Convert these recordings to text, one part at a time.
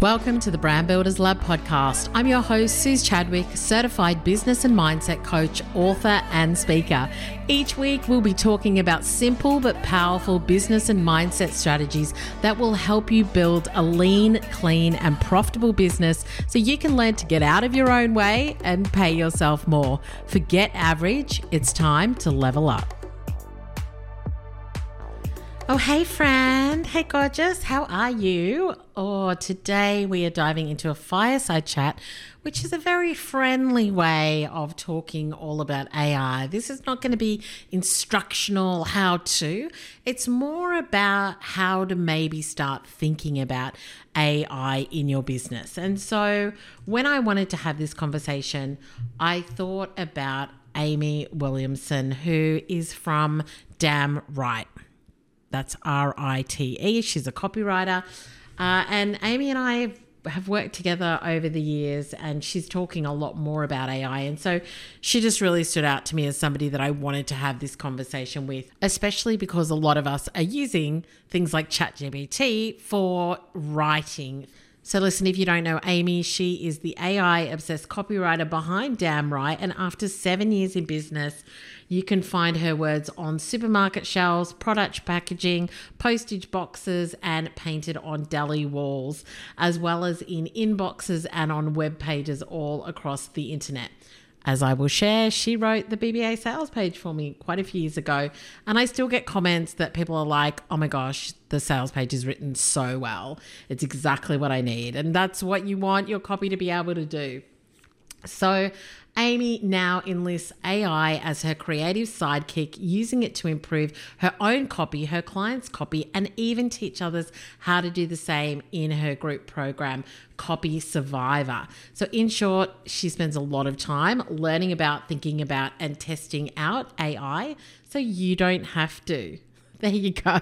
Welcome to the Brand Builders Lab podcast. I'm your host, Suze Chadwick, certified business and mindset coach, author, and speaker. Each week, we'll be talking about simple but powerful business and mindset strategies that will help you build a lean, clean, and profitable business so you can learn to get out of your own way and pay yourself more. Forget average. It's time to level up. Oh, hey friend. Hey gorgeous. How are you? Today we are diving into a fireside chat, which is a very friendly way of talking all about AI. This is not going to be instructional how-to. It's more about how to maybe start thinking about AI in your business. And so when I wanted to have this conversation, I thought about Amy Williamson, who is from Damn Right. That's R-I-T-E. She's a copywriter. And Amy and I have worked together over the years, and she's talking a lot more about AI. And so she just really stood out to me as somebody that I wanted to have this conversation with, especially because a lot of us are using things like ChatGPT for writing. So listen, if you don't know Amy, she is the AI-obsessed copywriter behind Damn Right. And after 7 years in business, you can find her words on supermarket shelves, product packaging, postage boxes, and painted on deli walls, as well as in inboxes and on web pages all across the internet. As I will share, she wrote the BBA sales page for me quite a few years ago. And I still get comments that people are like, oh my gosh, the sales page is written so well. It's exactly what I need. And that's what you want your copy to be able to do. So Amy now enlists AI as her creative sidekick, using it to improve her own copy, her clients' copy, and even teach others how to do the same in her group program, Copy Survivor. So in short, she spends a lot of time learning about, thinking about, and testing out AI so you don't have to. There you go.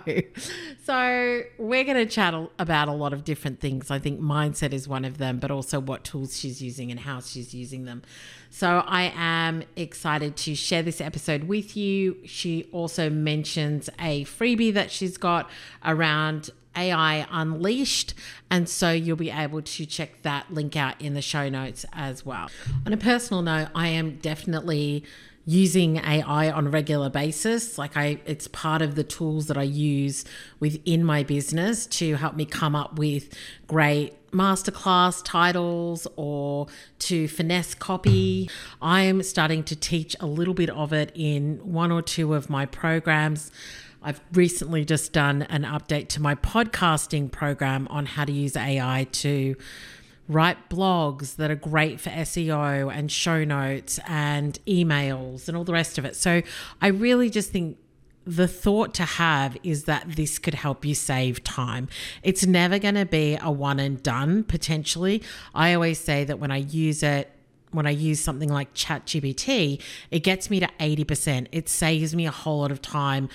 So we're going to chat about a lot of different things. I think mindset is one of them, but also what tools she's using and how she's using them. So I am excited to share this episode with you. She also mentions a freebie that she's got around AI Unleashed. And so you'll be able to check that link out in the show notes as well. On a personal note, I am definitely using AI on a regular basis. It's part of the tools that I use within my business to help me come up with great masterclass titles or to finesse copy. I am starting to teach a little bit of it in one or two of my programs. I've recently just done an update to my podcasting program on how to use AI to write blogs that are great for SEO and show notes and emails and all the rest of it. So I really just think the thought to have is that this could help you save time. It's never going to be a one and done, potentially. I always say that when I use something like ChatGPT, it gets me to 80%. It saves me a whole lot of time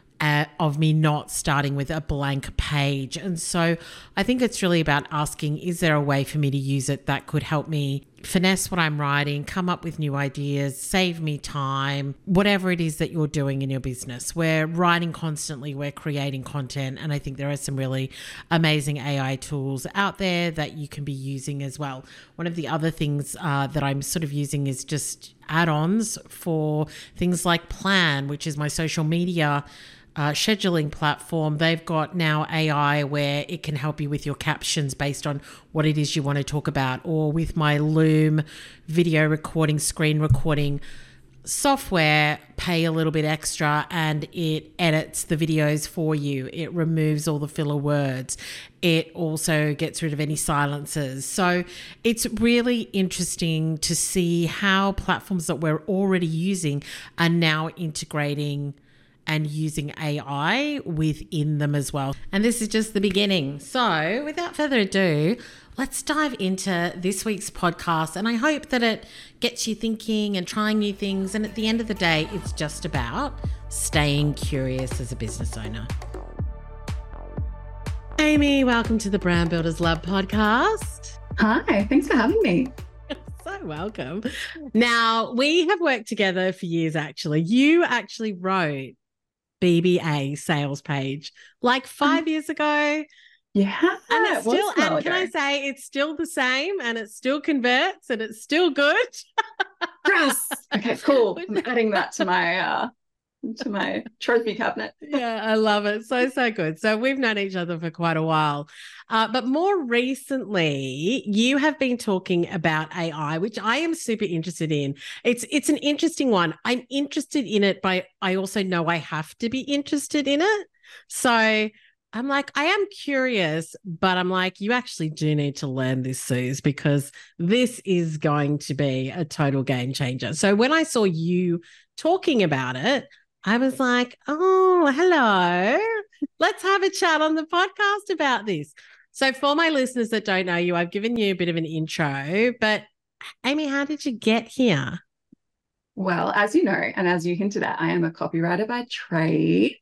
of me not starting with a blank page. And so I think it's really about asking, is there a way for me to use it that could help me finesse what I'm writing, come up with new ideas, save me time, whatever it is that you're doing in your business. We're writing constantly, we're creating content, and I think there are some really amazing AI tools out there that you can be using as well. One of the other things that I'm sort of using is just add-ons for things like Plan, which is my social media scheduling platform. They've got now AI where it can help you with your captions based on what it is you want to talk about, or with my Loom video recording, screen recording software, pay a little bit extra and it edits the videos for you. It removes all the filler words. It also gets rid of any silences. So it's really interesting to see how platforms that we're already using are now integrating and using AI within them as well. And this is just the beginning. So without further ado, let's dive into this week's podcast. And I hope that it gets you thinking and trying new things. And at the end of the day, it's just about staying curious as a business owner. Amy, welcome to the Brand Builders Lab podcast. Hi, thanks for having me. So welcome. Now, we have worked together for years, actually. You actually wrote BBA sales page like 5 years ago. Yeah, And it it's was still, a while and can I ago. say, it's still the same and it still converts and it's still good. Yes. Okay, cool. I'm adding that to my trophy cabinet. Yeah, I love it. So, so good. So, we've known each other for quite a while. But more recently, you have been talking about AI, which I am super interested in. It's an interesting one. I'm interested in it, but I also know I have to be interested in it. So, I'm like, I am curious, but I'm like, you actually do need to learn this, Suze, because this is going to be a total game changer. So, when I saw you talking about it, I was like, oh, hello. Let's have a chat on the podcast about this. So, for my listeners that don't know you, I've given you a bit of an intro, but Amy, how did you get here? Well, as you know, and as you hinted at, I am a copywriter by trade.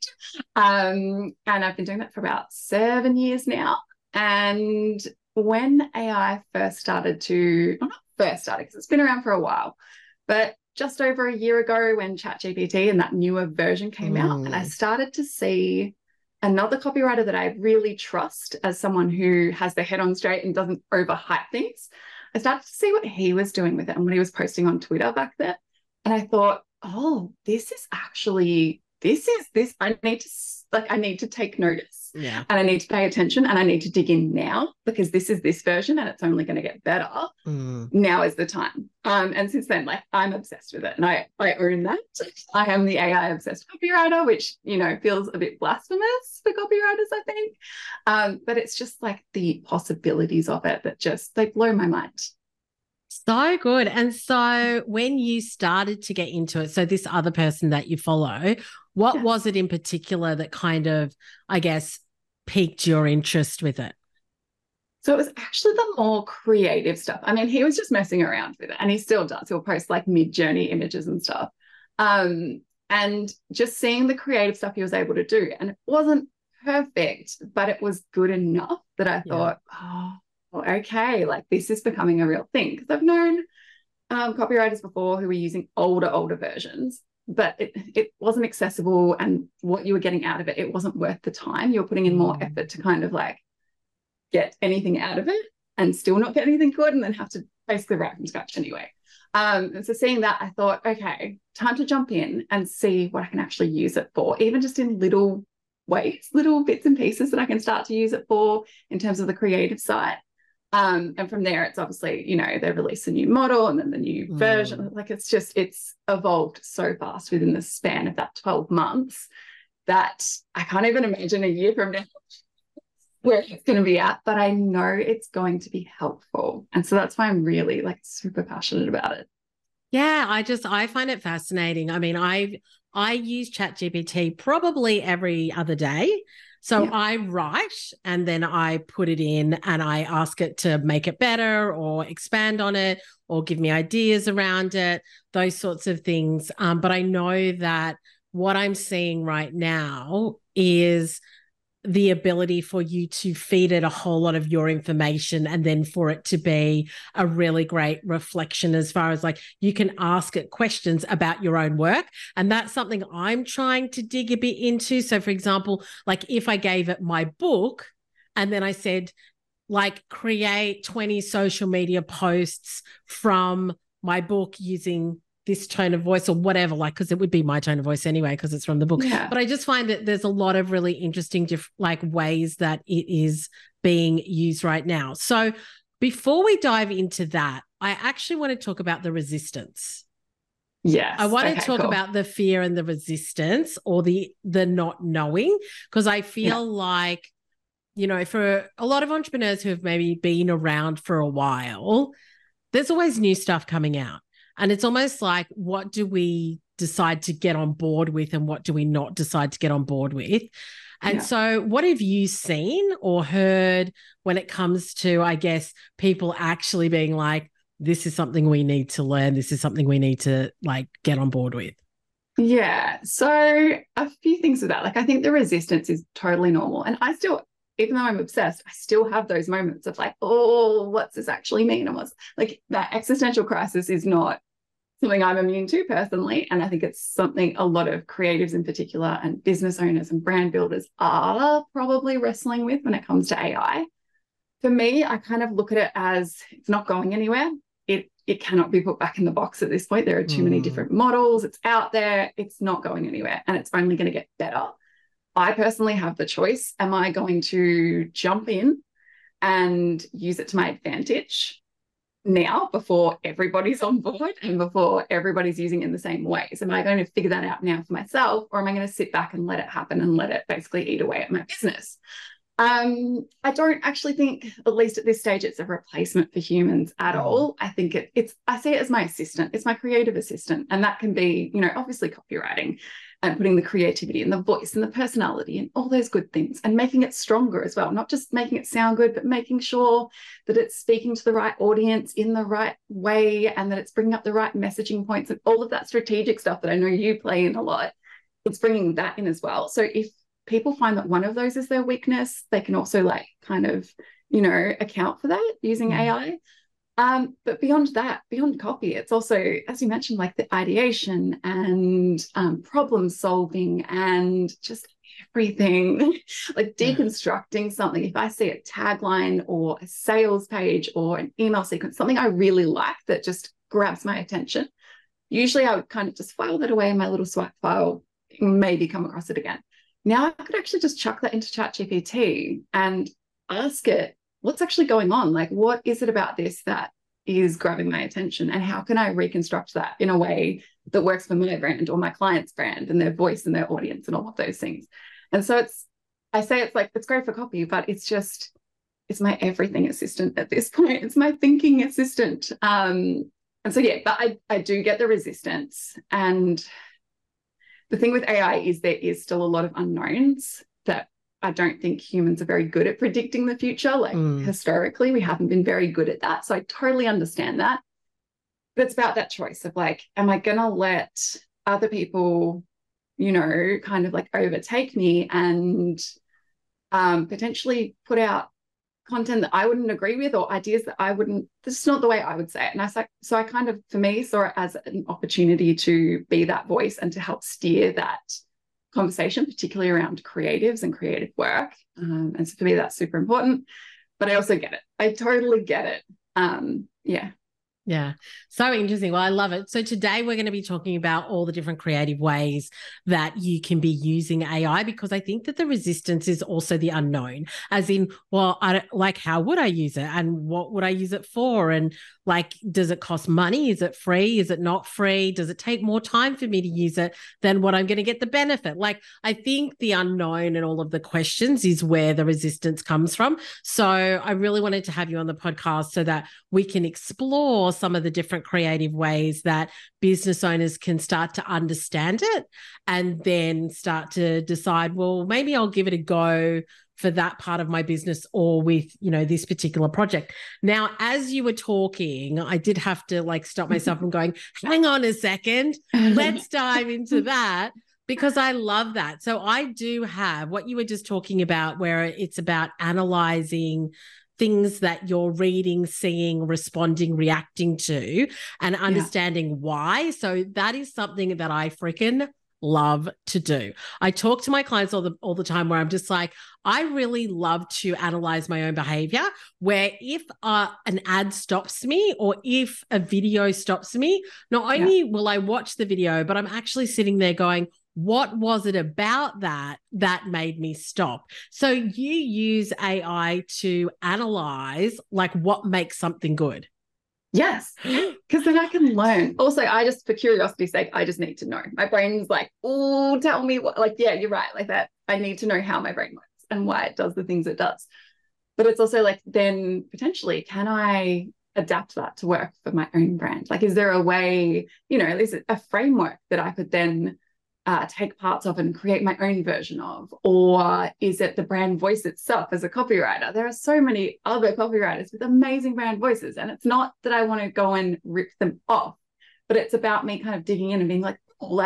And I've been doing that for about 7 years now. And when AI first started to, well, not first started, because it's been around for a while, but just over a year ago when ChatGPT and that newer version came out, and I started to see another copywriter that I really trust as someone who has their head on straight and doesn't overhype things. I started to see what he was doing with it and what he was posting on Twitter back then. And I thought, oh, this is actually, this is this. I need to take notice Yeah. and I need to pay attention and I need to dig in now because this is this version and it's only going to get better. Now is the time. And since then, like I'm obsessed with it and I own that. I am the AI obsessed copywriter, which, you know, feels a bit blasphemous for copywriters, I think. But it's just like the possibilities of it that just, they blow my mind. So good. And so when you started to get into it, so this other person that you follow, what was it in particular that kind of, I guess, piqued your interest with it? So it was actually the more creative stuff. I mean, he was just messing around with it and he still does. He'll post like mid-journey images and stuff. And just seeing the creative stuff he was able to do. And it wasn't perfect, but it was good enough that I thought, oh, well, okay, like this is becoming a real thing. Because I've known copywriters before who were using older versions, but it wasn't accessible. And what you were getting out of it, it wasn't worth the time. You're putting in more effort to kind of like get anything out of it and still not get anything good and then have to basically write from scratch anyway. And so seeing that, I thought, okay, time to jump in and see what I can actually use it for, even just in little ways, little bits and pieces that I can start to use it for in terms of the creative side. And from there, it's obviously, you know, they release a new model and then the new version. Like it's evolved so fast within the span of that 12 months that I can't even imagine a year from now where it's going to be at, but I know it's going to be helpful. And so that's why I'm really like super passionate about it. Yeah, I find it fascinating. I mean, I use ChatGPT probably every other day. So I write and then I put it in and I ask it to make it better or expand on it or give me ideas around it, those sorts of things. But I know that what I'm seeing right now is the ability for you to feed it a whole lot of your information and then for it to be a really great reflection as far as like you can ask it questions about your own work. And that's something I'm trying to dig a bit into. So for example, like if I gave it my book and then I said, like, create 20 social media posts from my book using this tone of voice or whatever, like, because it would be my tone of voice anyway, because it's from the book. Yeah. But I just find that there's a lot of really interesting, like ways that it is being used right now. So before we dive into that, I actually want to talk about the resistance. Yes. I want to talk about the fear and the resistance or the not knowing, because I feel like, you know, for a lot of entrepreneurs who have maybe been around for a while, there's always new stuff coming out. And it's almost like, what do we decide to get on board with and what do we not decide to get on board with? And so what have you seen or heard when it comes to, I guess, people actually being like, this is something we need to learn. This is something we need to like get on board with. Yeah. So a few things with that. Like, I think the resistance is totally normal. And I still, even though I'm obsessed, I still have those moments of like, oh, what's this actually mean? And what's like that existential crisis is not something I'm immune to personally. And I think it's something a lot of creatives in particular and business owners and brand builders are probably wrestling with when it comes to AI. For me, I kind of look at it as it's not going anywhere. It cannot be put back in the box at this point. There are too many different models. It's out there. It's not going anywhere, and it's only going to get better. I personally have the choice. Am I going to jump in and use it to my advantage now before everybody's on board and before everybody's using it in the same ways? Am I going to figure that out now for myself, or am I going to sit back and let it happen and let it basically eat away at my business? I don't actually think, at least at this stage, it's a replacement for humans at all. I think I see it as my assistant. It's my creative assistant. And that can be, obviously copywriting and putting the creativity and the voice and the personality and all those good things and making it stronger as well. Not just making it sound good, but making sure that it's speaking to the right audience in the right way and that it's bringing up the right messaging points and all of that strategic stuff that I know you play in a lot. It's bringing that in as well. So if people find that one of those is their weakness, they can also account for that using AI. But beyond that, beyond copy, it's also, as you mentioned, like the ideation and problem solving and just everything, like deconstructing something. If I see a tagline or a sales page or an email sequence, something I really like that just grabs my attention, usually I would kind of just file that away in my little swipe file, maybe come across it again. Now I could actually just chuck that into ChatGPT and ask it, what's actually going on? Like, what is it about this that is grabbing my attention? And how can I reconstruct that in a way that works for my brand or my client's brand and their voice and their audience and all of those things? And so it's great for copy, but it's my everything assistant at this point. It's my thinking assistant. And so, yeah, but I do get the resistance. And the thing with AI is there is still a lot of unknowns that I don't think humans are very good at predicting the future. Like historically, we haven't been very good at that. So I totally understand that. But it's about that choice of like, am I going to let other people, kind of like overtake me and potentially put out content that I wouldn't agree with or ideas that this is not the way I would say it. And I kind of, for me, saw it as an opportunity to be that voice and to help steer that conversation, particularly around creatives and creative work. And so for me, that's super important, but I also get it. I totally get it. Yeah. So interesting. Well, I love it. So today we're going to be talking about all the different creative ways that you can be using AI, because I think that the resistance is also the unknown, as in, well, how would I use it and what would I use it for? And like, does it cost money? Is it free? Is it not free? Does it take more time for me to use it than what I'm going to get the benefit? Like, I think the unknown and all of the questions is where the resistance comes from. So I really wanted to have you on the podcast so that we can explore some of the different creative ways that business owners can start to understand it and then start to decide, well, maybe I'll give it a go for that part of my business or with, this particular project. Now, as you were talking, I did have to stop myself from going, hang on a second, let's dive into that, because I love that. So I do have what you were just talking about, where it's about analyzing things that you're reading, seeing, responding, reacting to, and understanding why. So that is something that I freaking love to do. I talk to my clients all the time where I'm just like, I really love to analyze my own behavior, where if an ad stops me or if a video stops me, not only will I watch the video, but I'm actually sitting there going, what was it about that made me stop? So you use AI to analyze what makes something good. Yes, because then I can learn. Also, for curiosity's sake, I just need to know. My brain's like, oh, tell me what, you're right, like that. I need to know how my brain works and why it does the things it does. But it's also then potentially, can I adapt that to work for my own brand? Is there a way, is it a framework that I could then take parts of and create my own version of? Or is it the brand voice itself as a copywriter? There are so many other copywriters with amazing brand voices, and it's not that I want to go and rip them off, but it's about me kind of digging in and being like,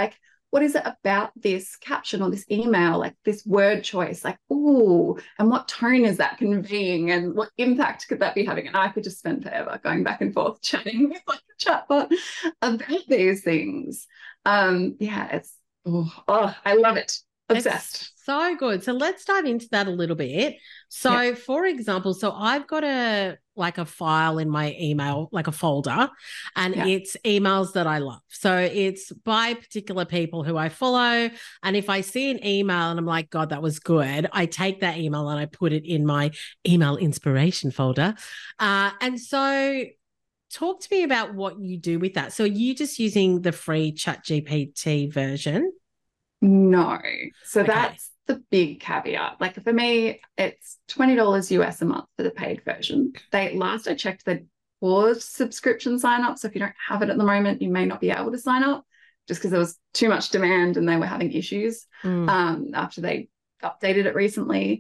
what is it about this caption or this email, like this word choice, like, ooh, and what tone is that conveying and what impact could that be having? And I could just spend forever going back and forth chatting with like a chatbot about these things. Yeah, it's, I love it. Obsessed. It's so good. So let's dive into that a little bit. So for example, so I've got a file in my email, like a folder, and it's emails that I love. So it's by particular people who I follow. And if I see an email and I'm like, God, that was good, I take that email and I put it in my email inspiration folder. And so talk to me about what you do with that. So are you just using the free ChatGPT version? No. So that's the big caveat. Like for me, it's $20 US a month for the paid version. Last I checked, they paused subscription sign up. So if you don't have it at the moment, you may not be able to sign up just because there was too much demand and they were having issues after they updated it recently.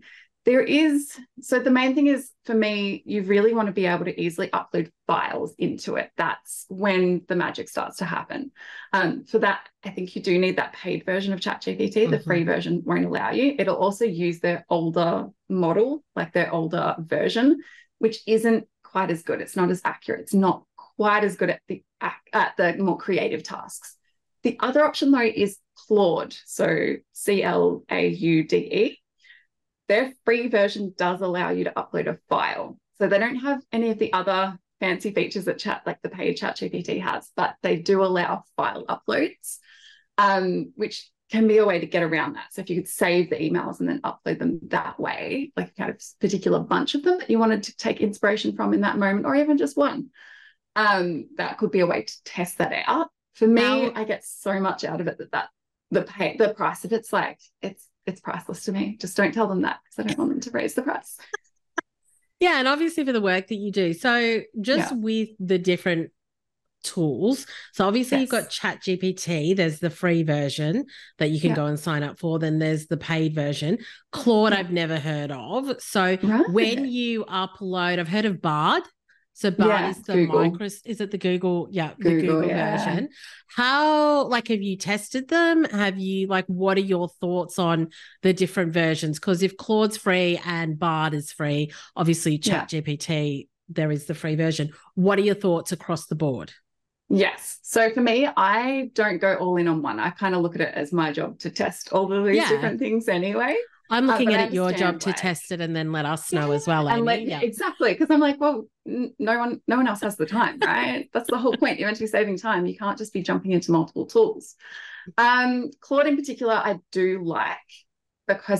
So the main thing is for me, you really want to be able to easily upload files into it. That's when the magic starts to happen. For that, I think you do need that paid version of ChatGPT. The free version won't allow you. It'll also use their older model, like their older version, which isn't quite as good. It's not as accurate. It's not quite as good at the more creative tasks. The other option though is Claude. So CLAUDE. Their free version does allow you to upload a file. So they don't have any of the other fancy features that like the paid ChatGPT has, but they do allow file uploads, which can be a way to get around that. So if you could save the emails and then upload them that way, like kind of particular bunch of them that you wanted to take inspiration from in that moment, or even just one, that could be a way to test that out. For me, I get so much out of it that the price of it's like, it's priceless to me. Just don't tell them that because I don't want them to raise the price. Yeah, and obviously for the work that you do. So just with the different tools. So obviously you've got ChatGPT. There's the free version that you can go and sign up for. Then there's the paid version. Claude, I've never heard of. So when you upload, I've heard of Bard. So Bard is the Google. is it the Google? Yeah, the Google version. How, have you tested them? Have you, what are your thoughts on the different versions? Because if Claude's free and Bard is free, obviously ChatGPT, there is the free version. What are your thoughts across the board? Yes. So for me, I don't go all in on one. I kind of look at it as my job to test all of these different things anyway. I'm looking at it your job to test it and then let us know as well, Amy. Exactly, because I'm like, well, no one else has the time, right? That's the whole point. You're meant to be saving time. You can't just be jumping into multiple tools. Claude in particular, I do like because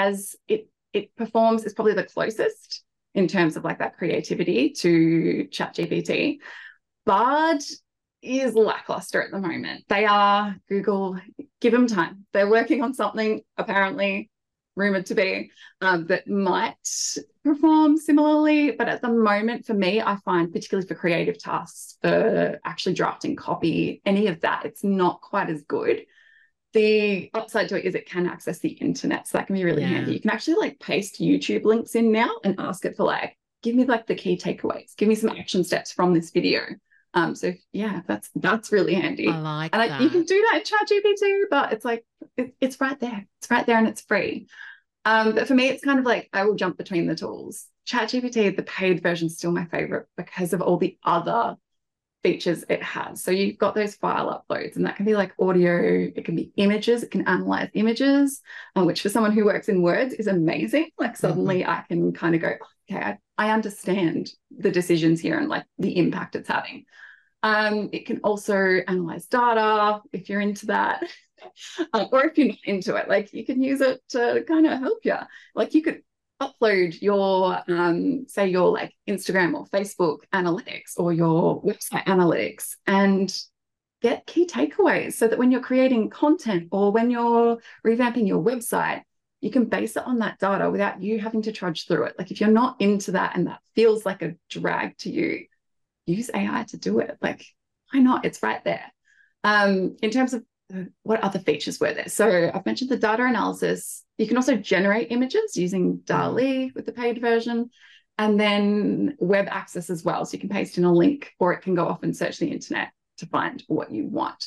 it performs, it's probably the closest in terms of that creativity to ChatGPT. Bard is lackluster at the moment. They are Google, give them time. They're working on something apparently rumored to be that might perform similarly, but at the moment for me, I find particularly for creative tasks, for actually drafting copy, any of that, it's not quite as good. The upside to it is it can access the internet, so that can be really handy. You can actually paste YouTube links in now and ask it for give me the key takeaways, give me some action steps from this video. So that's really handy. I like that. You can do that in ChatGPT, but it's it's right there. It's right there and it's free. But for me, it's kind of I will jump between the tools. ChatGPT, the paid version, is still my favorite because of all the other features it has. So you've got those file uploads, and that can be audio, it can be images, it can analyze images, which for someone who works in words is amazing. Suddenly I can kind of go, okay, I understand the decisions here and the impact it's having. It can also analyze data if you're into that. Or if you're not into it, you can use it to kind of help you. You could upload your, say your Instagram or Facebook analytics or your website analytics and get key takeaways so that when you're creating content or when you're revamping your website, you can base it on that data without you having to trudge through it. If you're not into that and that feels like a drag to you, use AI to do it. Why not? It's right there. In terms of what other features were there? So I've mentioned the data analysis. You can also generate images using DALL-E with the paid version, and then web access as well. So you can paste in a link or it can go off and search the internet to find what you want.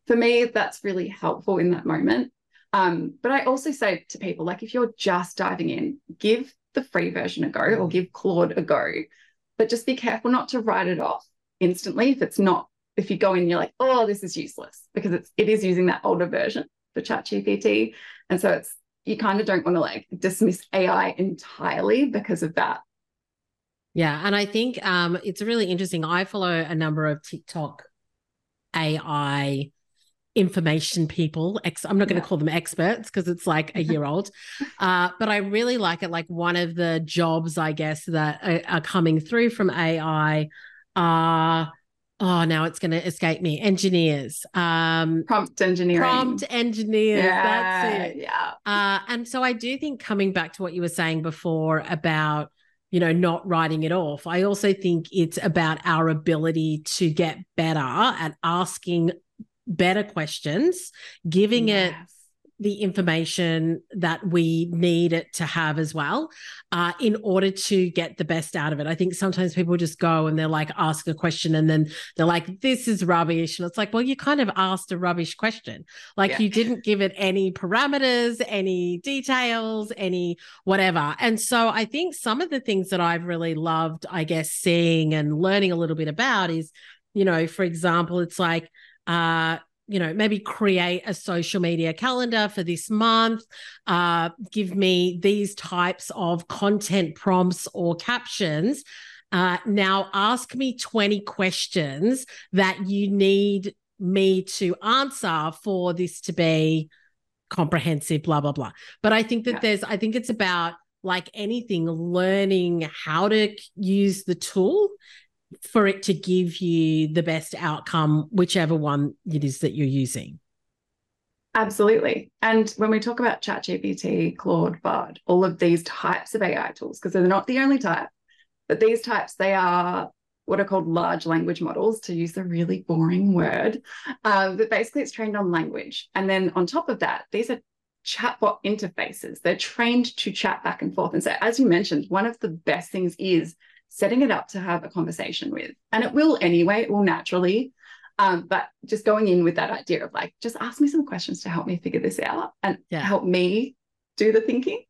for me, that's really helpful in that moment. But I also say to people, like, if you're just diving in, give the free version a go or give Claude a go, but just be careful not to write it off instantly if you go in and you're like, oh, this is useless, because it is using that older version for ChatGPT. And so you kind of don't want to like dismiss AI entirely because of that. Yeah. And I think it's really interesting. I follow a number of TikTok AI information people. I'm not going to call them experts because it's like a year old. But I really like it. Like one of the jobs, I guess, that are coming through from AI are, now it's going to escape me, engineers. Prompt engineering. Prompt engineers. Yeah, that's it. Yeah. And so I do think, coming back to what you were saying before about, not writing it off, I also think it's about our ability to get better at asking better questions, giving it the information that we need it to have as well, in order to get the best out of it. I think sometimes people just go and they're like, ask a question and then they're like, this is rubbish. And it's like, well, you kind of asked a rubbish question. Like you didn't give it any parameters, any details, any whatever. And so I think some of the things that I've really loved, I guess, seeing and learning a little bit about is, for example, it's like, maybe create a social media calendar for this month, give me these types of content prompts or captions. Now ask me 20 questions that you need me to answer for this to be comprehensive, blah, blah, blah. But I think that I think it's about, like anything, learning how to use the tool for it to give you the best outcome, whichever one it is that you're using. Absolutely. And when we talk about ChatGPT, Claude, Bard, all of these types of AI tools, because they're not the only type, but these types, they are what are called large language models, to use the really boring word. But basically it's trained on language. And then on top of that, these are chatbot interfaces. They're trained to chat back and forth. And so, as you mentioned, one of the best things is setting it up to have a conversation with. And it will anyway, it will naturally. But just going in with that idea of like, just ask me some questions to help me figure this out and help me do the thinking.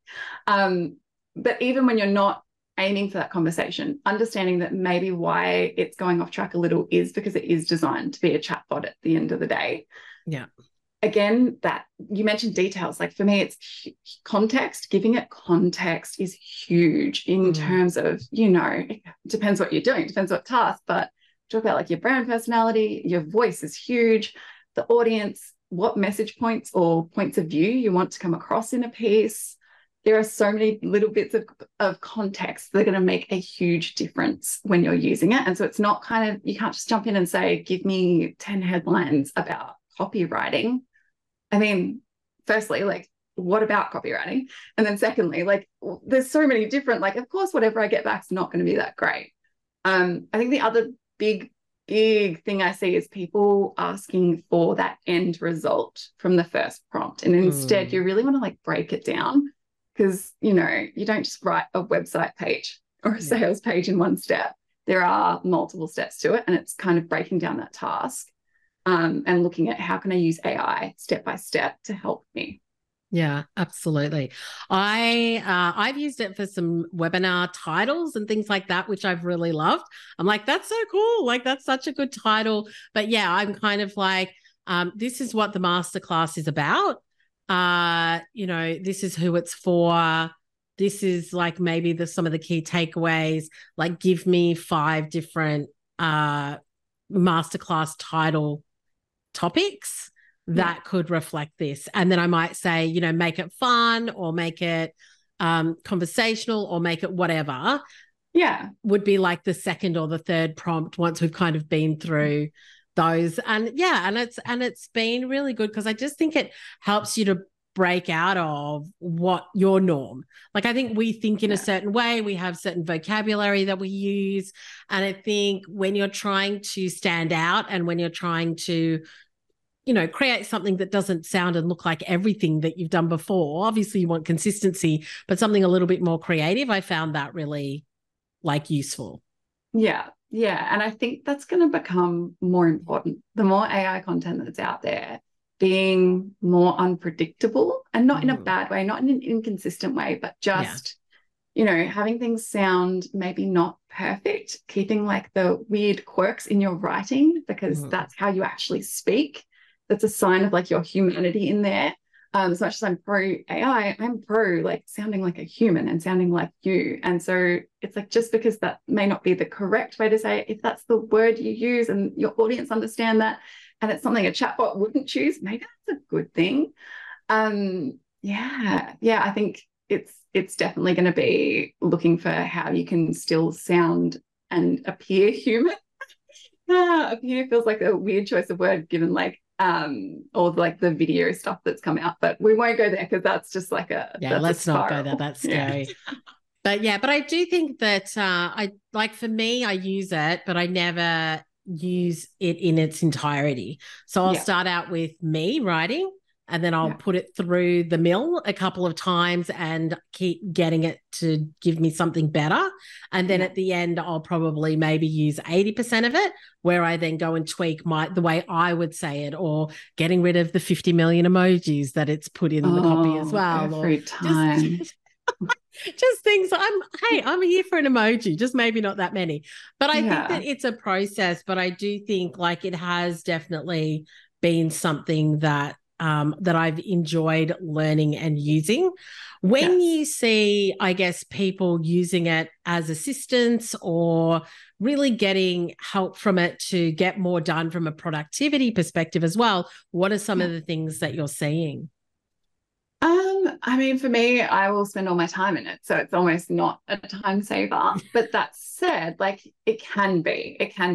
But even when you're not aiming for that conversation, understanding that maybe why it's going off track a little is because it is designed to be a chatbot at the end of the day. Yeah. Again, that you mentioned details. Like for me, it's context. Giving it context is huge in terms of, it depends what you're doing, depends what task, but talk about like your brand personality, your voice is huge, the audience, what message points or points of view you want to come across in a piece. There are so many little bits of context that are going to make a huge difference when you're using it. And so it's not you can't just jump in and say, give me 10 headlines about copywriting. I mean, firstly, like, what about copywriting? And then secondly, like, there's so many different, like, of course, whatever I get back is not going to be that great. I think the other big thing I see is people asking for that end result from the first prompt. And instead, you really want to like break it down, because, you don't just write a website page or a sales page in one step. There are multiple steps to it, and it's kind of breaking down that task. And looking at how can I use AI step by step to help me. Yeah, absolutely. I've used it for some webinar titles and things like that, which I've really loved. I'm like, that's so cool. Like, that's such a good title. But yeah, I'm kind of like, this is what the masterclass is about. This is who it's for. This is like maybe some of the key takeaways. Like, give me 5 different masterclass title topics that could reflect this. And then I might say, make it fun or make it conversational or make it whatever. Yeah. Would be like the second or the third prompt once we've kind of been through those. And it's been really good, because I just think it helps you to break out of what your norm. Like, I think we think in a certain way, we have certain vocabulary that we use. And I think when you're trying to stand out and when you're trying to, create something that doesn't sound and look like everything that you've done before, obviously you want consistency, but something a little bit more creative, I found that really like useful. Yeah. Yeah. And I think that's going to become more important. The more AI content that's out there, being more unpredictable, and not in a bad way, not in an inconsistent way, but Yeah. just, having things sound maybe not perfect, keeping like the weird quirks in your writing, because that's how you actually speak. That's a sign of like your humanity in there. As much as I'm pro AI, I'm pro like sounding like a human and sounding like you. And so it's like, just because that may not be the correct way to say it, if that's the word you use and your audience understand that, and it's something a chatbot wouldn't choose, maybe that's a good thing. Yeah, I think it's definitely going to be looking for how you can still sound and appear human. Appear feels like a weird choice of word given like all like the video stuff that's come out, but we won't go there because that's just like let's not go there. That's scary. But I do think that I like, for me, I use it, but I never use it in its entirety. So I'll start out with me writing, and then I'll put it through the mill a couple of times and keep getting it to give me something better. And then at the end, I'll probably maybe use 80% of it, where I then go and tweak the way I would say it, or getting rid of the 50 million emojis that it's put in the copy as well. Every time. Just things. I'm here for an emoji, just maybe not that many. But I think that it's a process, but I do think like it has definitely been something that that I've enjoyed learning and using. When you see, I guess, people using it as assistants or really getting help from it to get more done from a productivity perspective as well, what are some of the things that you're seeing? I mean, for me, I will spend all my time in it, so it's almost not a time saver. But that said, like it can be.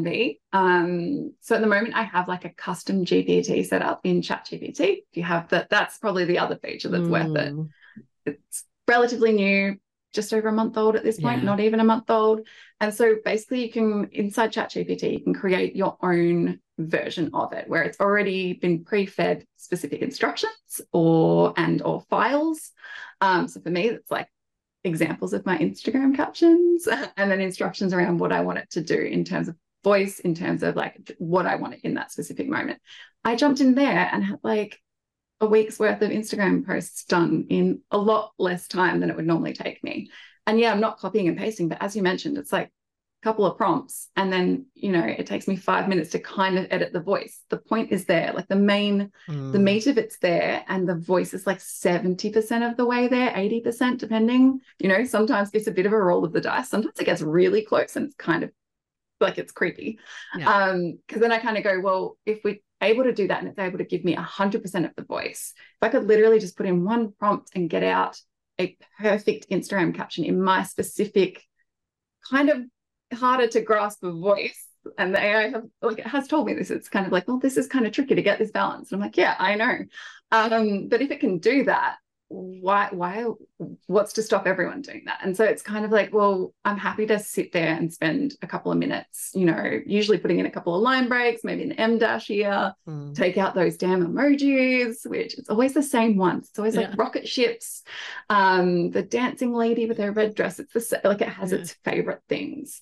So at the moment, I have like a custom GPT set up in ChatGPT. If you have that, that's probably the other feature that's worth it. It's relatively new, just over a month old at this point, not even a month old. And so basically you can, inside ChatGPT, you can create your own version of it where it's already been pre-fed specific instructions or files. So for me, it's like examples of my Instagram captions and then instructions around what I want it to do in terms of voice, in terms of like what I want it in that specific moment. I jumped in there and had like a week's worth of Instagram posts done in a lot less time than it would normally take me. And I'm not copying and pasting, but as you mentioned, it's like a couple of prompts. And then, it takes me 5 minutes to kind of edit the voice. The point is there, like the meat of it's there. And the voice is like 70% of the way there, 80%, depending, sometimes it's a bit of a roll of the dice. Sometimes it gets really close and it's kind of like it's creepy. Because then I kind of go, well, if we're able to do that and it's able to give me 100% of the voice, if I could literally just put in one prompt and get out a perfect Instagram caption in my specific kind of harder to grasp voice, and the AI has told me this, it's kind of like, well, this is kind of tricky to get this balance. And I'm like, yeah, I know. But if it can do that, why what's to stop everyone doing that? And so it's kind of like, well, I'm happy to sit there and spend a couple of minutes, usually putting in a couple of line breaks, maybe an M dash here, take out those damn emojis, which it's always the same ones. It's always like rocket ships, the dancing lady with her red dress. It's it has its favorite things.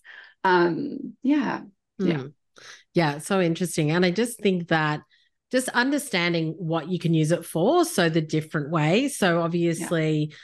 Yeah, so interesting. And I just think that just understanding what you can use it for, so the different ways. So obviously,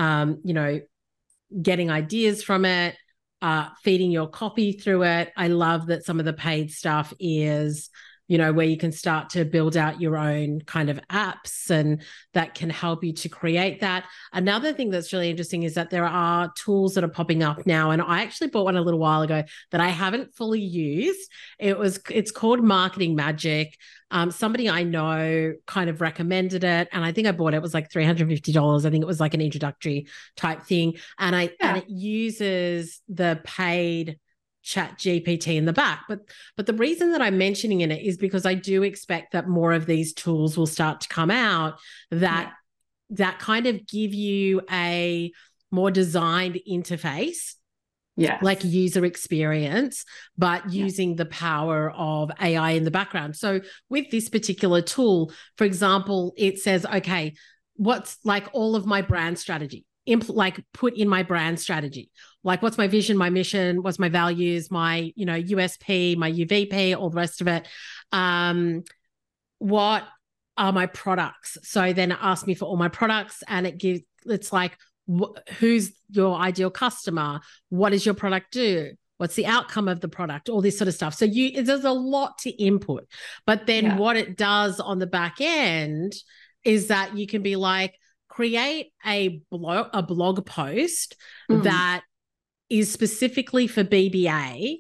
getting ideas from it, feeding your copy through it. I love that some of the paid stuff is, where you can start to build out your own kind of apps, and that can help you to create that. Another thing that's really interesting is that there are tools that are popping up now, and I actually bought one a little while ago that I haven't fully used. It's called Marketing Magic. Somebody I know kind of recommended it, and I think I bought it. It was like $350. I think it was like an introductory type thing, and it uses the paid ChatGPT in the back. But the reason that I'm mentioning it is because I do expect that more of these tools will start to come out that kind of give you a more designed interface. Like user experience, but using the power of AI in the background. So with this particular tool, for example, it says, okay, what's like all of my brand strategy? like put in my brand strategy. Like, what's my vision, my mission, what's my values, my, you know, USP, my UVP, all the rest of it. What are my products? So then it asks me for all my products, and it's like, who's your ideal customer? What does your product do? What's the outcome of the product? All this sort of stuff. So there's a lot to input. But then what it does on the back end is that you can be like, create a blog post that is specifically for BBA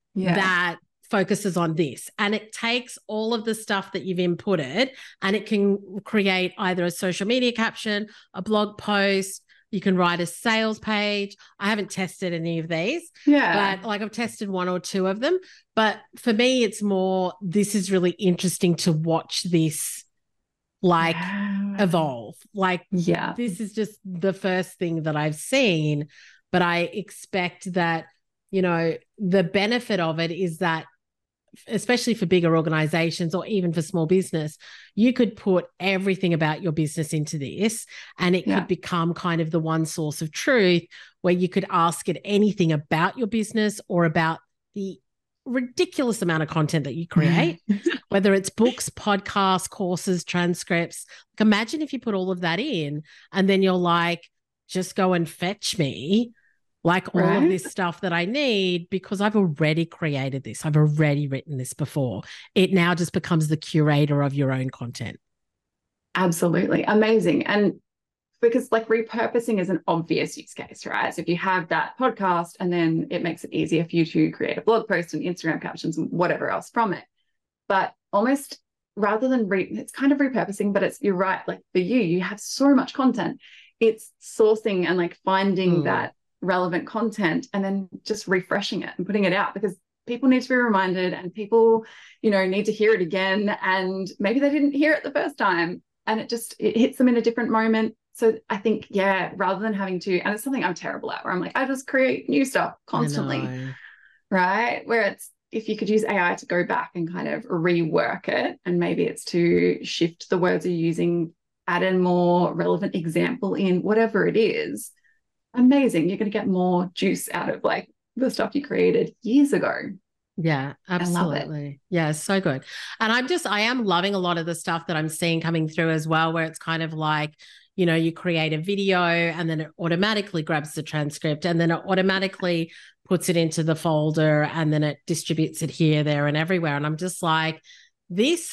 that focuses on this. And it takes all of the stuff that you've inputted, and it can create either a social media caption, a blog post. You can write a sales page. I haven't tested any of these, but like I've tested one or two of them. But for me, it's more, this is really interesting to watch this like evolve. Like, this is just the first thing that I've seen, but I expect that, you know, the benefit of it is that, especially for bigger organizations or even for small business, you could put everything about your business into this, and it could become kind of the one source of truth where you could ask it anything about your business or about the ridiculous amount of content that you create, whether it's books, podcasts, courses, transcripts. Like, imagine if you put all of that in and then you're like, just go and fetch me like all of this stuff that I need, because I've already created this. I've already written this before. It now just becomes the curator of your own content. Absolutely. Amazing. And because like repurposing is an obvious use case, right? So if you have that podcast, and then it makes it easier for you to create a blog post and Instagram captions and whatever else from it. But almost rather than it's kind of repurposing, but you're right. Like for you have so much content. It's sourcing and like finding that relevant content and then just refreshing it and putting it out, because people need to be reminded, and people, you know, need to hear it again, and maybe they didn't hear it the first time, and it hits them in a different moment. So I think, rather than having to, and it's something I'm terrible at, where I'm like, I just create new stuff constantly, right? Where it's, if you could use AI to go back and kind of rework it, and maybe it's to shift the words you're using, add in more relevant example in, whatever it is, amazing. You're going to get more juice out of like the stuff you created years ago. Yeah, absolutely. Yeah, so good. And I am loving a lot of the stuff that I'm seeing coming through as well, where it's kind of like, you know, you create a video and then it automatically grabs the transcript, and then it automatically puts it into the folder, and then it distributes it here, there, and everywhere. And I'm just like, this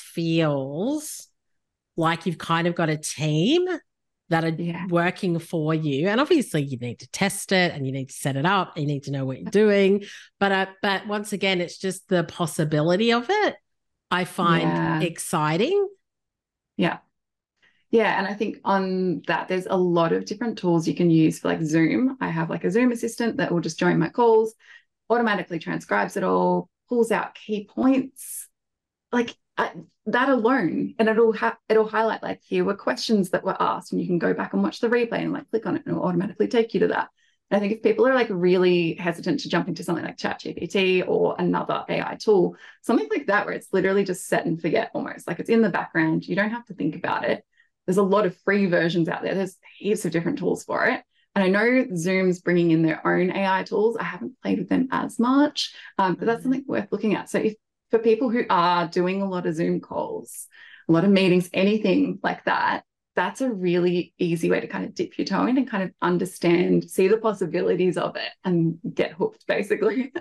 feels like you've kind of got a team that are working for you. And obviously you need to test it, and you need to set it up, and you need to know what you're doing. But once again, it's just the possibility of it I find exciting. Yeah. And I think on that, there's a lot of different tools you can use for like Zoom. I have like a Zoom assistant that will just join my calls, automatically transcribes it all, pulls out key points, like that alone, and it'll highlight like, here were questions that were asked, and you can go back and watch the replay and like click on it, and it'll automatically take you to that. And I think if people are like really hesitant to jump into something like ChatGPT or another AI tool, something like that, where it's literally just set and forget, almost like it's in the background, you don't have to think about it. There's a lot of free versions out there. There's heaps of different tools for it. And I know Zoom's bringing in their own AI tools. I haven't played with them as much, but that's something worth looking at. So for people who are doing a lot of Zoom calls, a lot of meetings, anything like that, that's a really easy way to kind of dip your toe in and kind of understand, see the possibilities of it, and get hooked, basically.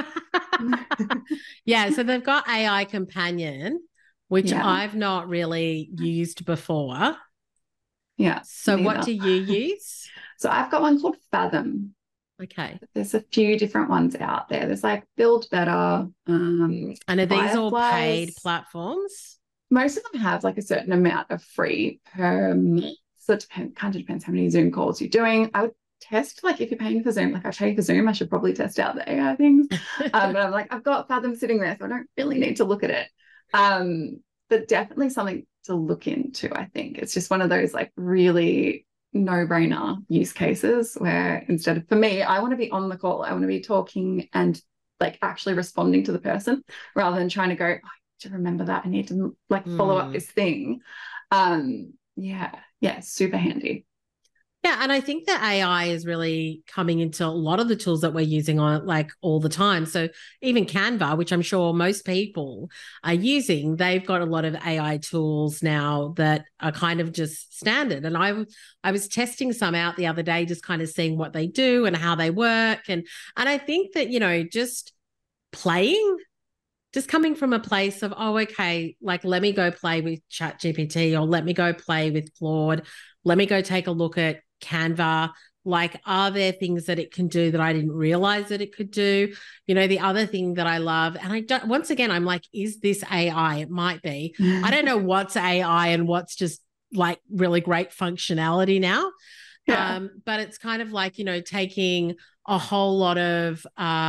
Yeah, so they've got AI Companion, which I've not really used before. Yeah. So what do you use? So I've got one called Fathom. Okay. There's a few different ones out there. There's like Build Better. And are these all paid platforms? Most of them have like a certain amount of free per month. So it kind of depends how many Zoom calls you're doing. I would test, like if you're paying for Zoom, like I pay for Zoom, I should probably test out the AI things. But I'm like, I've got Fathom sitting there, so I don't really need to look at it. But definitely something to look into, I think. It's just one of those like really no-brainer use cases where instead of, for me, I want to be on the call. I want to be talking and like actually responding to the person, rather than trying to go, oh, I need to remember that. I need to like follow up this thing. Yeah, super handy. Yeah, and I think that AI is really coming into a lot of the tools that we're using on it like all the time. So even Canva, which I'm sure most people are using, they've got a lot of AI tools now that are kind of just standard. And I was testing some out the other day, just kind of seeing what they do and how they work. And I think that, just playing, just coming from a place of, oh, okay, like let me go play with ChatGPT, or let me go play with Claude. Let me go take a look at Canva. Like, are there things that it can do that I didn't realize that it could do? The other thing that I love, and I don't, once again, I'm like, is this AI? It might be. I don't know what's AI and what's just like really great functionality now. Yeah. But it's kind of like, taking a whole lot of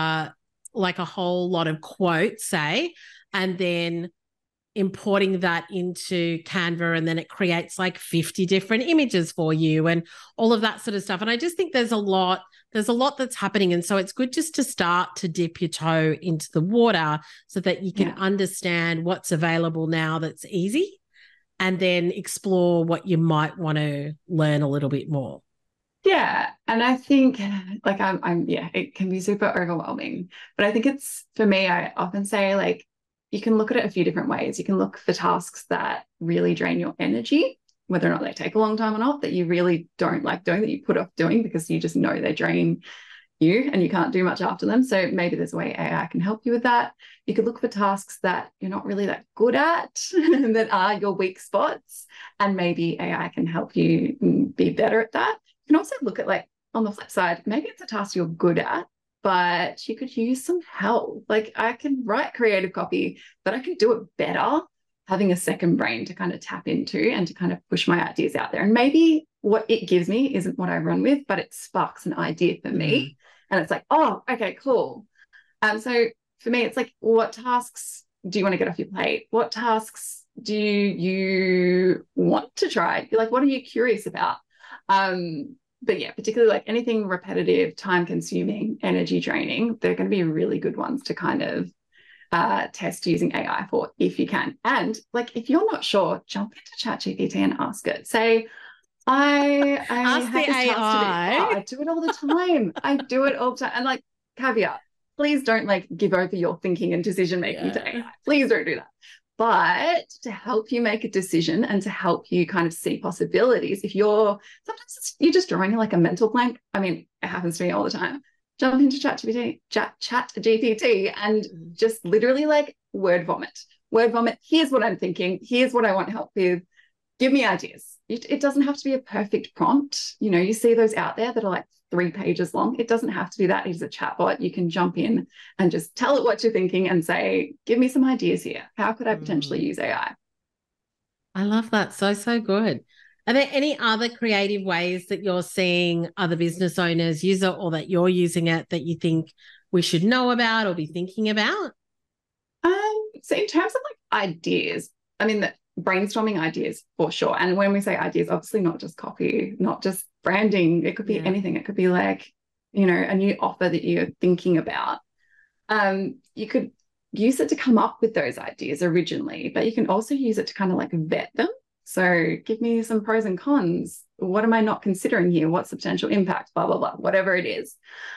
quotes, say, and then importing that into Canva, and then it creates like 50 different images for you and all of that sort of stuff. And I just think there's a lot that's happening. And so it's good just to start to dip your toe into the water so that you can understand what's available now that's easy, and then explore what you might want to learn a little bit more. Yeah. And I think like it can be super overwhelming. But I think it's for me, I often say like you can look at it a few different ways. You can look for tasks that really drain your energy, whether or not they take a long time or not, that you really don't like doing, that you put off doing because you just know they drain you and you can't do much after them. So maybe there's a way AI can help you with that. You could look for tasks that you're not really that good at that are your weak spots, and maybe AI can help you be better at that. You can also look at, like, on the flip side, maybe it's a task you're good at, but you could use some help. Like, I can write creative copy, but I can do it better having a second brain to kind of tap into and to kind of push my ideas out there. And maybe what it gives me isn't what I run with, but it sparks an idea for me. And it's like, oh, okay, cool. So for me, it's like, what tasks do you want to get off your plate? What tasks do you want to try? Like, what are you curious about? But yeah, particularly like anything repetitive, time consuming, energy draining, they're going to be really good ones to kind of test using AI for, if you can. And like, if you're not sure, jump into ChatGPT and ask it. Say, I Ask have the this task to do. AI. Oh, I do it all the time. I do it all the time. And like, caveat, please don't like give over your thinking and decision making to AI. Please don't do that. But to help you make a decision and to help you kind of see possibilities, if you're just drawing like a mental blank. I mean, it happens to me all the time. Jump into ChatGPT and just literally like word vomit. Word vomit. Here's what I'm thinking. Here's what I want help with. Give me ideas. It doesn't have to be a perfect prompt. You see those out there that are like 3 pages long. It doesn't have to be that. It's a chatbot. You can jump in and just tell it what you're thinking and say, give me some ideas here. How could I potentially use AI? I love that. So, so good. Are there any other creative ways that you're seeing other business owners use it, or that you're using it, that you think we should know about or be thinking about? So in terms of like ideas, I mean, the brainstorming ideas for sure. And when we say ideas, obviously not just copy, not just branding. It could be anything. It could be like, a new offer that you're thinking about. You could use it to come up with those ideas originally, but you can also use it to kind of like vet them. So give me some pros and cons. What am I not considering here? What's the potential impact? Blah, blah, blah, whatever it is.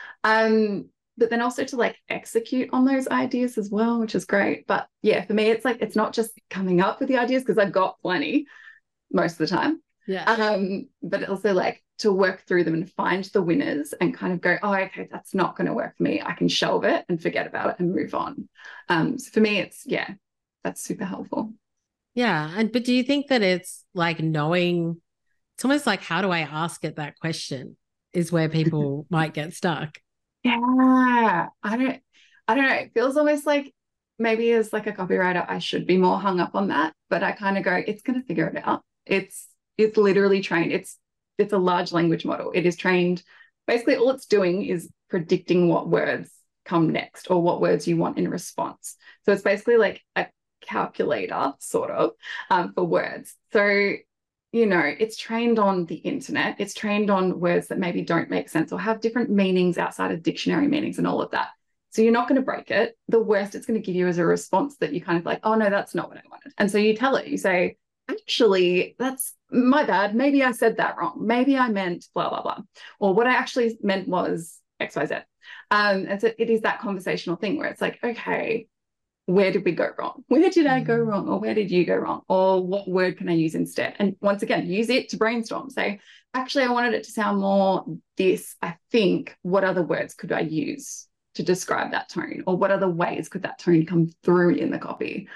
But then also to like execute on those ideas as well, which is great. But yeah, for me, it's like, it's not just coming up with the ideas, because I've got plenty most of the time. Yeah. But also like to work through them and find the winners and kind of go, oh, okay, that's not going to work for me. I can shelve it and forget about it and move on. So for me, that's super helpful. Yeah. But do you think that it's like knowing, it's almost like, how do I ask it that question is where people might get stuck? Yeah. I don't know. It feels almost like maybe as like a copywriter, I should be more hung up on that, but I kind of go, it's going to figure it out. It's literally trained. It's a large language model. It is trained. Basically, all it's doing is predicting what words come next or what words you want in response. So it's basically like a calculator sort of for words. So, it's trained on the internet. It's trained on words that maybe don't make sense or have different meanings outside of dictionary meanings and all of that. So you're not going to break it. The worst it's going to give you is a response that you kind of like, oh no, that's not what I wanted. And so you tell it, you say, actually, that's my bad. Maybe I said that wrong. Maybe I meant blah, blah, blah. Or what I actually meant was XYZ. And so it is that conversational thing where it's like, okay, where did we go wrong? Where did I go wrong? Or where did you go wrong? Or what word can I use instead? And once again, use it to brainstorm. Say, actually, I wanted it to sound more this. I think, what other words could I use to describe that tone? Or what other ways could that tone come through in the copy?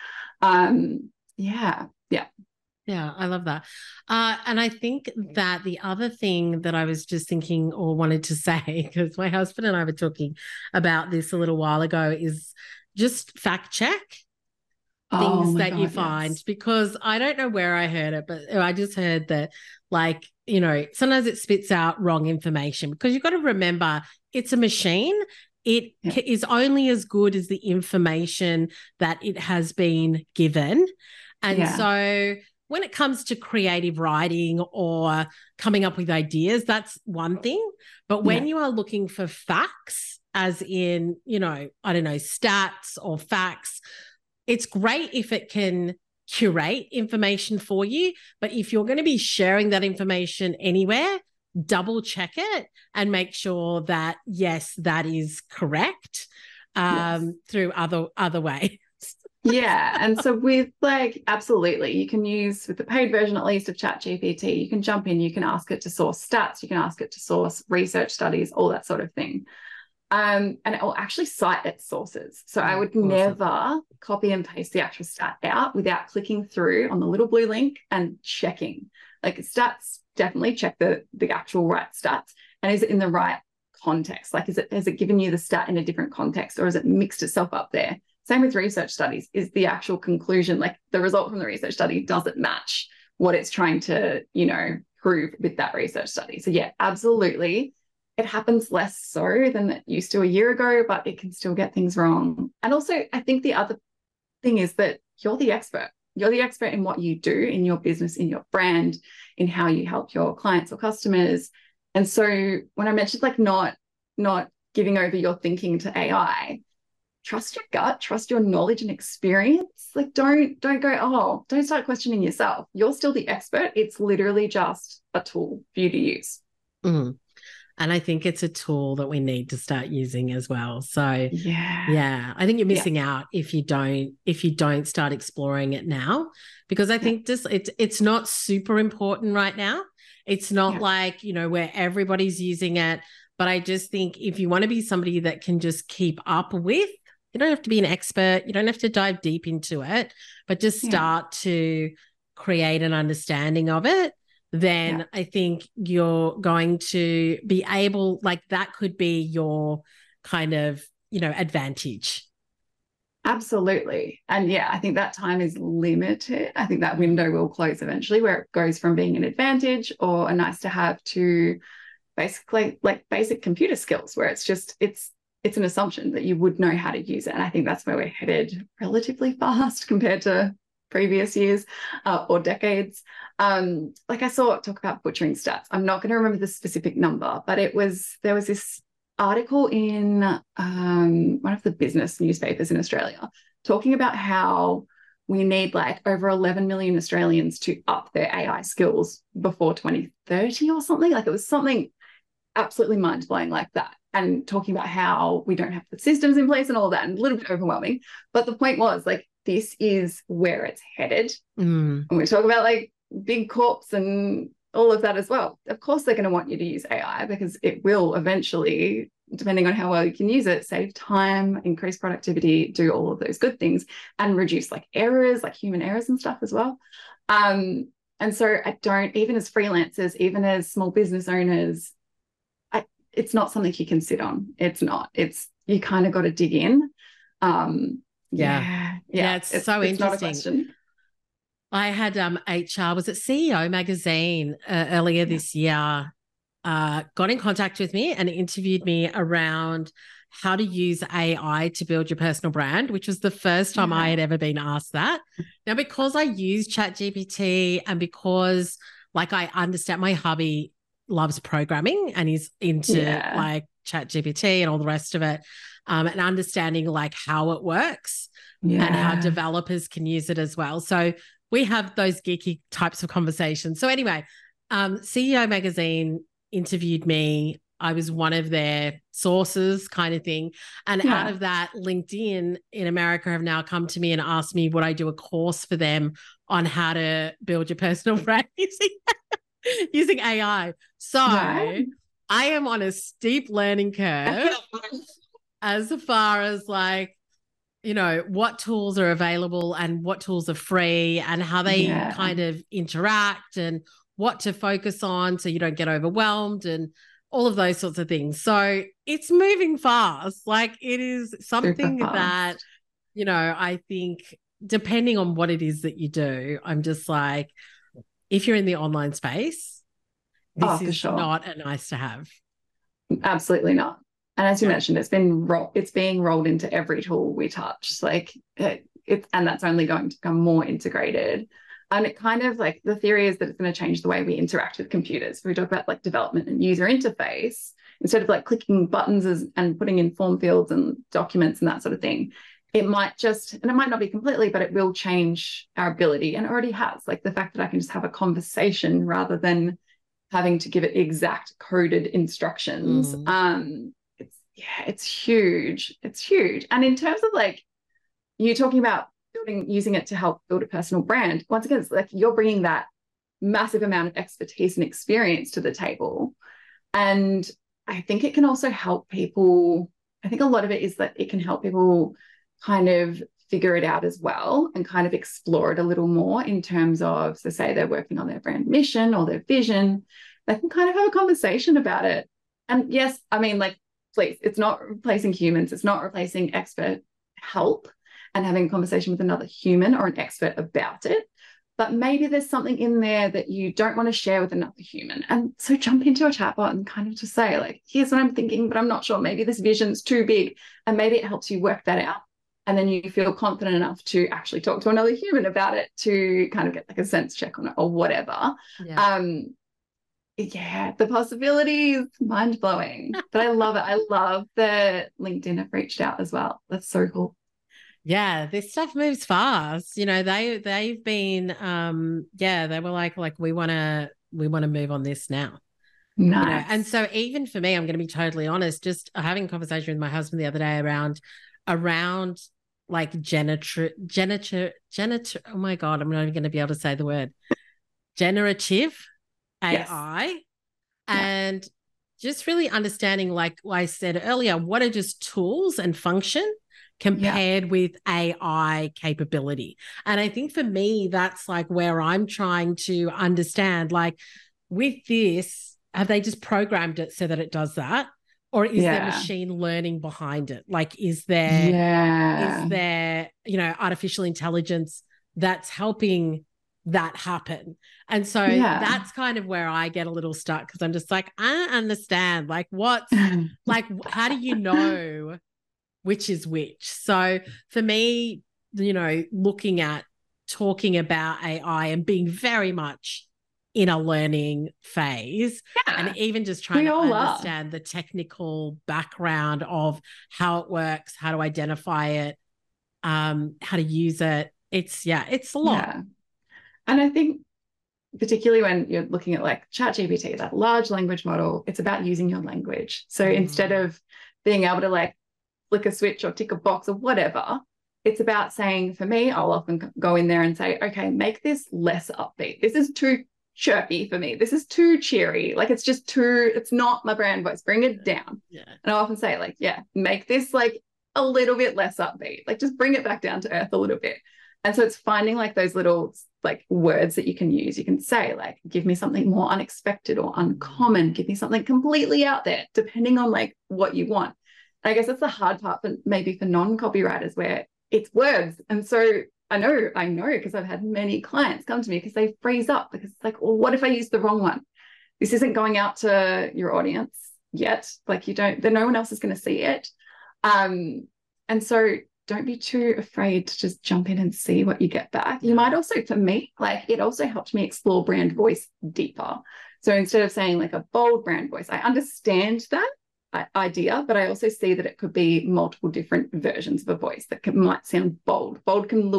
Yeah. Yeah, I love that. And I think that the other thing that I was just thinking or wanted to say, because my husband and I were talking about this a little while ago, is just fact check things that you find, yes. because I don't know where I heard it, but I just heard that, like, sometimes it spits out wrong information, because you've got to remember it's a machine. It is only as good as the information that it has been given. And so when it comes to creative writing or coming up with ideas, that's one thing. But when you are looking for facts, as in, I don't know, stats or facts, it's great if it can curate information for you. But if you're going to be sharing that information anywhere, double check it and make sure that, yes, that is correct through other ways. Yeah. And so with absolutely, you can use, with the paid version at least of ChatGPT, you can jump in, you can ask it to source stats, you can ask it to source research studies, all that sort of thing. And it will actually cite its sources. So I would never copy and paste the actual stat out without clicking through on the little blue link and checking. Like stats, definitely check the actual right stats. And is it in the right context? Like, has it given you the stat in a different context, or has it mixed itself up there? Same with research studies. Is the actual conclusion, like the result from the research study, does it match what it's trying to, prove with that research study? So yeah, absolutely. It happens less so than it used to a year ago, but it can still get things wrong. And also, I think the other thing is that you're the expert. You're the expert in what you do in your business, in your brand, in how you help your clients or customers. And so when I mentioned not giving over your thinking to AI, trust your gut, trust your knowledge and experience. Like, don't go, don't start questioning yourself. You're still the expert. It's literally just a tool for you to use. Mm. And I think it's a tool that we need to start using as well. So I think you're missing out if you don't start exploring it now, because I think it's not super important right now. It's not like, where everybody's using it. But I just think if you want to be somebody that can just keep up with, you don't have to be an expert. You don't have to dive deep into it, but just start to create an understanding of it. Then I think you're going to be able, that could be your kind of, advantage. Absolutely. And I think that time is limited. I think that window will close eventually, where it goes from being an advantage or a nice to have to basically basic computer skills, where it's an assumption that you would know how to use it. And I think that's where we're headed relatively fast compared to previous years or decades. I saw it talk about butchering stats. I'm not going to remember the specific number, but there was this article in one of the business newspapers in Australia talking about how we need over 11 million Australians to up their AI skills before 2030 or something. It was something absolutely mind-blowing like that. And talking about how we don't have the systems in place and all that, and a little bit overwhelming. But the point was, this is where it's headed. And we talk about big corps and all of that as well. Of course, they're going to want you to use AI, because it will eventually, depending on how well you can use it, save time, increase productivity, do all of those good things, and reduce errors, human errors and stuff as well. And so even as freelancers, even as small business owners, it's not something you can sit on. It's not. You kind of got to dig in. It's so interesting. Not a question. I had HR, was it CEO Magazine earlier this year, got in contact with me and interviewed me around how to use AI to build your personal brand, which was the first time I had ever been asked that. Now, because I use ChatGPT and because I understand, my hubby loves programming and he's into ChatGPT and all the rest of it, and understanding how it works and how developers can use it as well. So we have those geeky types of conversations. So anyway, CEO Magazine interviewed me. I was one of their sources kind of thing. And out of that, LinkedIn in America have now come to me and asked me would I do a course for them on how to build your personal brand using AI. So I am on a steep learning curve as far as like, you know, what tools are available and what tools are free and how they kind of interact and what to focus on so you don't get overwhelmed and all of those sorts of things. So it's moving fast. Like it is something that, you know, I think depending on what it is that you do, I'm just like, if you're in the online space, this is not a nice to have. Absolutely not. And as you mentioned, it's being rolled into every tool we touch. Like and that's only going to become more integrated. And it kind of like the theory is that it's going to change the way we interact with computers. We talk about like development and user interface, instead of like clicking buttons and putting in form fields and documents and that sort of thing. It might just, and it might not be completely, but it will change our ability, and it already has. Like the fact that I can just have a conversation rather than having to give it exact coded instructions. It's huge. It's huge. And in terms of like you talking about using it to help build a personal brand, once again, it's like you're bringing that massive amount of expertise and experience to the table. And I think it can also help people. I think a lot of it is that it can help people kind of figure it out as well and kind of explore it a little more in terms of, so say they're working on their brand mission or their vision, they can kind of have a conversation about it. And yes, I mean, like, please, it's not replacing humans. It's not replacing expert help and having a conversation with another human or an expert about it. But maybe there's something in there that you don't want to share with another human. And so jump into a chatbot and kind of just say, like, here's what I'm thinking, but I'm not sure. Maybe this vision's too big. And maybe it helps you work that out. And then you feel confident enough to actually talk to another human about it to kind of get like a sense check on it or whatever. The possibilities, mind-blowing. But I love it. I love that LinkedIn have reached out as well. That's so cool. Yeah, this stuff moves fast. You know, they've been they were like we want to move on this now. Nice. You know? And so even for me, I'm going to be totally honest, just having a conversation with my husband the other day around like generative, oh my God, I'm not even going to be able to say the word, generative AI, and just really understanding, like I said earlier, what are just tools and function compared with AI capability. And I think for me, that's like where I'm trying to understand, like with this, have they just programmed it so that it does that? Or is there machine learning behind it? Like, is there, you know, artificial intelligence that's helping that happen? And so that's kind of where I get a little stuck, because I'm just like, I don't understand. Like, what's like, how do you know which is which? So for me, you know, looking at talking about AI and being very much in a learning phase, and even just trying to understand the technical background of how it works, how to identify it, how to use it. It's a lot. Yeah. And I think particularly when you're looking at like ChatGPT, that large language model, it's about using your language. So instead of being able to like flick a switch or tick a box or whatever, it's about saying, for me, I'll often go in there and say, okay, make this less upbeat. This is too chirpy for me. This is too cheery. Like it's not my brand voice. Bring it down. And I often say like, make this like a little bit less upbeat. Like just bring it back down to earth a little bit. And so it's finding like those little like words that you can use. You can say like, give me something more unexpected or uncommon. Give me something completely out there, depending on like what you want. And I guess that's the hard part for maybe for non-copywriters, where it's words. And so I know because I've had many clients come to me because they freeze up, because it's like, well, what if I use the wrong one? This isn't going out to your audience yet. Like no one else is going to see it. And so don't be too afraid to just jump in and see what you get back. You might also, for me, like it also helped me explore brand voice deeper. So instead of saying like a bold brand voice, I understand that idea, but I also see that it could be multiple different versions of a voice that might sound bold. Bold can look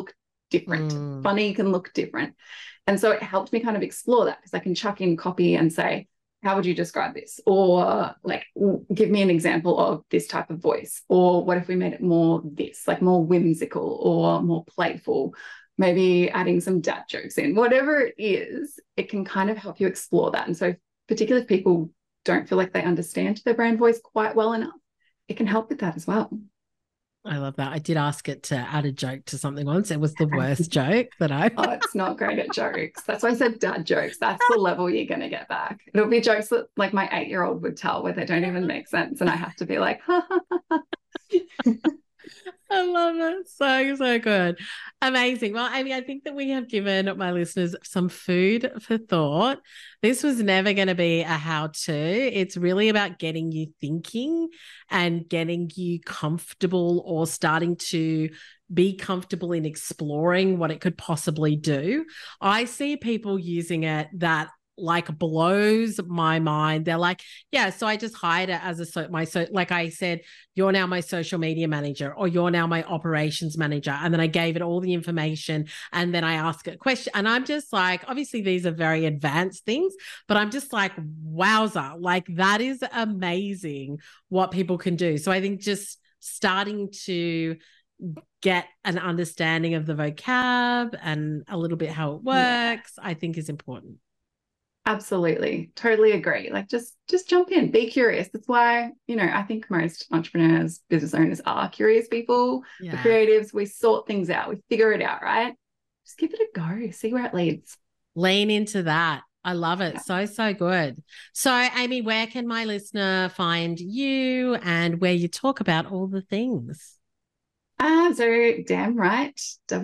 different. Funny can look different. And so it helped me kind of explore that, because I can chuck in copy and say, how would you describe this? Or like, give me an example of this type of voice. Or what if we made it more this, like more whimsical or more playful, maybe adding some dad jokes in, whatever it is, it can kind of help you explore that. And so particularly if people don't feel like they understand their brand voice quite well enough, it can help with that as well. I love that. I did ask it to add a joke to something once. It was the worst joke that I... Oh, it's not great at jokes. That's why I said dad jokes. That's the level you're going to get back. It'll be jokes that like my 8-year-old would tell, where they don't even make sense. And I have to be like, ha, ha, ha, ha. I love it. So good. Amazing. Well, Amy, I think that we have given my listeners some food for thought. This was never going to be a how-to. It's really about getting you thinking and getting you comfortable, or starting to be comfortable in exploring what it could possibly do. I see people using it that like blows my mind. They're like, yeah, so I just hired it as like I said, you're now my social media manager, or you're now my operations manager. And then I gave it all the information, and then I ask it a question. And I'm just like, obviously these are very advanced things, but I'm just like, wowza, like that is amazing what people can do. So I think just starting to get an understanding of the vocab and a little bit how it works, I think is important. Absolutely. Totally agree. Like just jump in, be curious. That's why, I think most entrepreneurs, business owners are curious people. The creatives, we sort things out. We figure it out, right? Just give it a go. See where it leads. Lean into that. I love it. Yeah. So good. So Amy, where can my listener find you and where you talk about all the things? So Damn Right,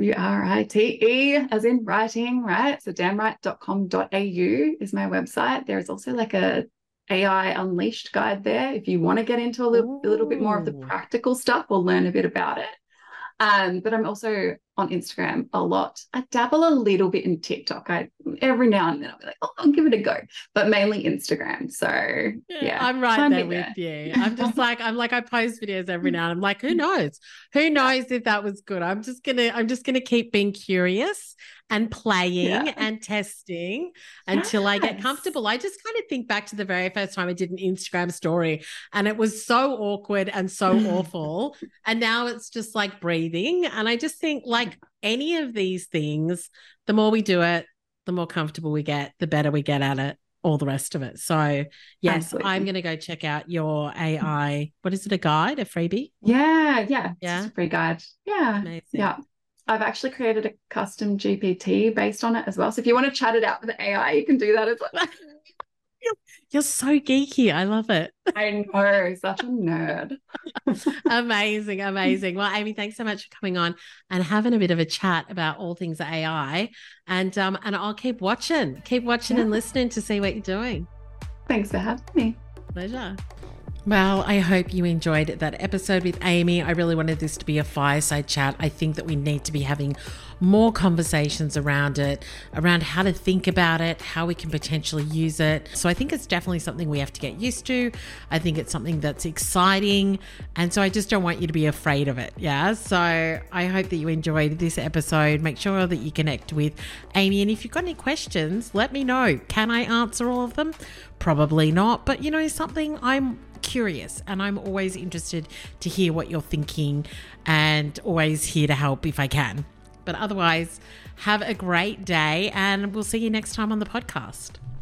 WRITE, as in writing, right? So damnright.com.au is my website. There is also like a AI Unleashed guide there if you want to get into a little bit more of the practical stuff or learn a bit about it. But I'm also on Instagram a lot. I dabble a little bit in TikTok. Every now and then I'll be like, I'll give it a go, but mainly Instagram. So yeah, I'm right there with you. I'm just like, I post videos every now and I'm like, who knows if that was good. I'm just gonna keep being curious and playing and testing until I get comfortable. I just kind of think back to the very first time I did an Instagram story, and it was so awkward and so awful. And now it's just like breathing. And I just think, like any of these things, the more we do it, the more comfortable we get, the better we get at it, all the rest of it. So yes, absolutely. I'm going to go check out your AI. What is it? A guide, a freebie? Yeah. Just a free guide. Yeah. Amazing. Yeah. I've actually created a custom GPT based on it as well. So if you want to chat it out with the AI, you can do that as well. You're so geeky. I love it. I know. Such a nerd. Amazing. Well, Amy, thanks so much for coming on and having a bit of a chat about all things AI. And I'll keep watching and listening to see what you're doing. Thanks for having me. Pleasure. Well, I hope you enjoyed that episode with Amy. I really wanted this to be a fireside chat. I think that we need to be having more conversations around it, around how to think about it, how we can potentially use it. So I think it's definitely something we have to get used to. I think it's something that's exciting. And so I just don't want you to be afraid of it. Yeah. So I hope that you enjoyed this episode. Make sure that you connect with Amy. And if you've got any questions, let me know. Can I answer all of them? Probably not. But something, I'm curious and I'm always interested to hear what you're thinking, and always here to help if I can. But otherwise, have a great day and we'll see you next time on the podcast.